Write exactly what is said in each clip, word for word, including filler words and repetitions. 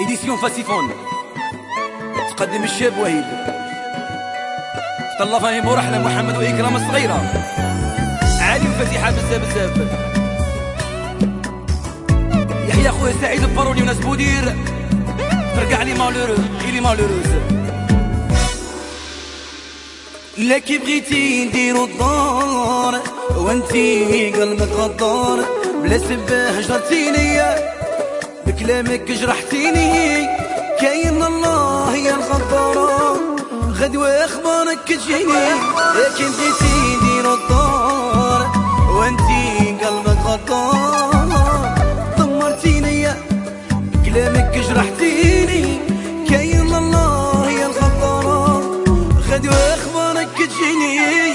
إديسيون فاسيفون تقدم الشاب وهيب طلع فهيم ورحلة محمد وإكرام الصغيرة علي وفتيحة بزاف بزاف يحيى خويا سعيد الباروني وناس بودير ترجع لي مالورو إلي مالوروز لا كي بغيتي نديرو الدار وانتي قلبك غدار بلا سبه جرتيني بكلامك جرحتيني كاين الله يا الغدارة غدوة اخبارك تجيني لكن بغيتي نديرو الدار وانتي قلبك غدار دمرتيني بكلامك جرحتيني كاين الله يا الغدارة غدوة اخبارك تجيني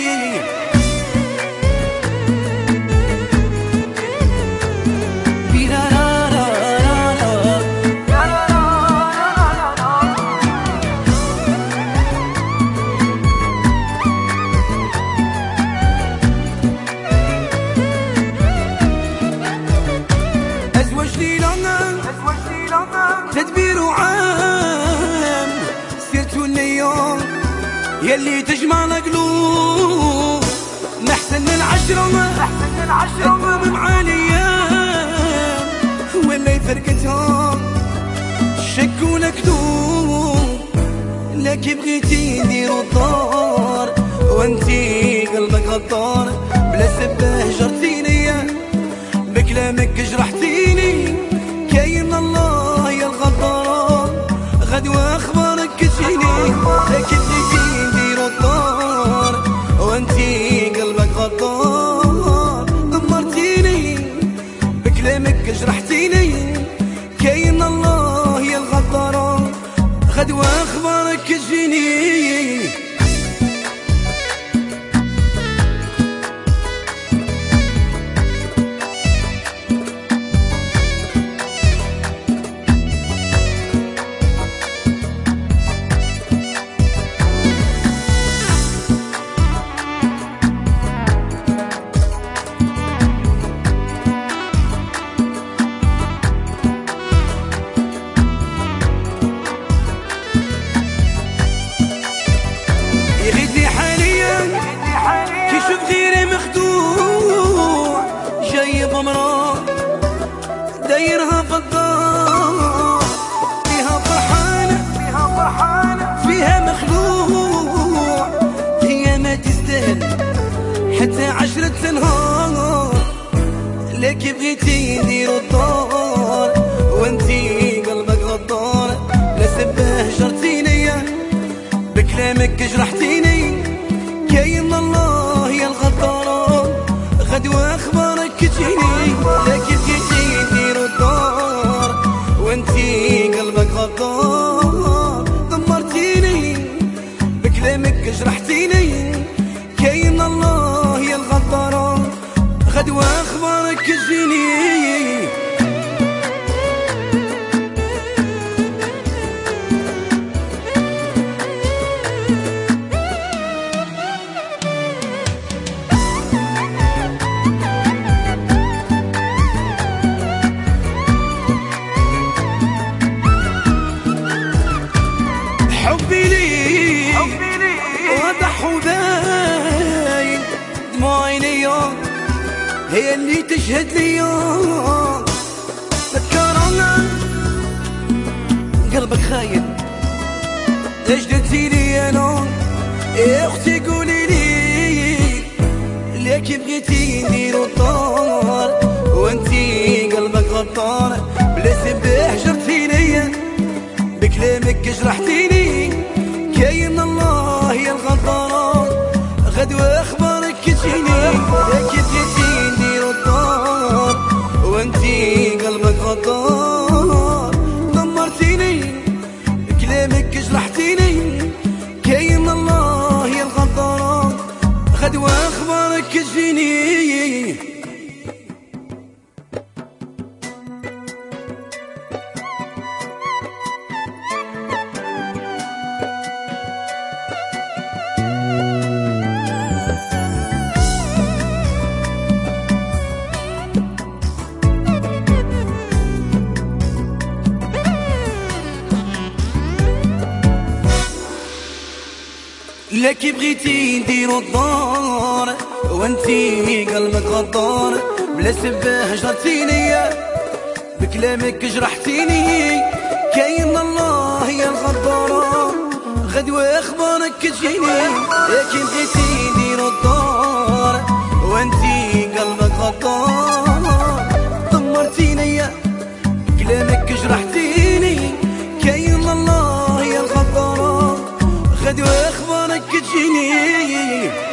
تدبير عام سيرتو اليوم يلي تجمع القلوب نحسن العشرة نحسن العشرة مع الايام ولا فرقتهم شك ونكذوب لكن بغيتي نديرو الدار وانتي قلبك غدار بلا سبه جرتيني بكلامك جرحتيني كاين الله يا الغدارة غدوة اخبارك تجيني لكن بغيتي نديرو الدار وانتي قلبك غدار دمرتيني بكلامك جرحتيني كاين الله يا الغدارة غدوة اخبارك تجيني يغيدني حاليا كيشوف غيري مخدوع جايب امرأة دايرها في الدار فيها فرحانة فيها فرحانة فيها مخلوع هي ما تستاهل حتى عشرة نهار لكن بغيتي نديرو الدار وانتي قلبك غدار لا سبه جرتيني بكلامك جرحتيني كاين الله يا الغدارة غدوة اخبارك تجيني لكن بغيتي نديرو الدار وانتي قلبك غدار دمرتيني بكلامك جرحتيني كاين الله يا الغدارة غدوة اخبارك تجيني حبي لي واضح وباين دموع عينيا هي اللي تشهد ليا تذكرنا قلبك خاين ليش درتي لي انا يا اختي قولي لي لكن بغيتي نديرو الدار وانتي قلبك غدار بلا سبه جرتيني بكلامك جرحتيني كاين الله يا الغدارة غدوة اخبارك تجيني لكن بغيتي نديرو الدار وانتي قلبك غدار دمرتيني بكلامك جرحتيني كاين الله يا الغدارة غدوة اخبارك تجيني لا كي بغيتي نديرو الدار وانتي قلبك غدار، بلا سبه هجرتيني بكلامك جرحتيني. كاين الله يا الغدارة غدوة اخبارك تجيني. يا كي بغيتي نديرو الدار وانتي قلبك غدار، دمرتيني بكلامك جرحتيني. كاين الله يا الغدارة غدوة اخبارك تجيني.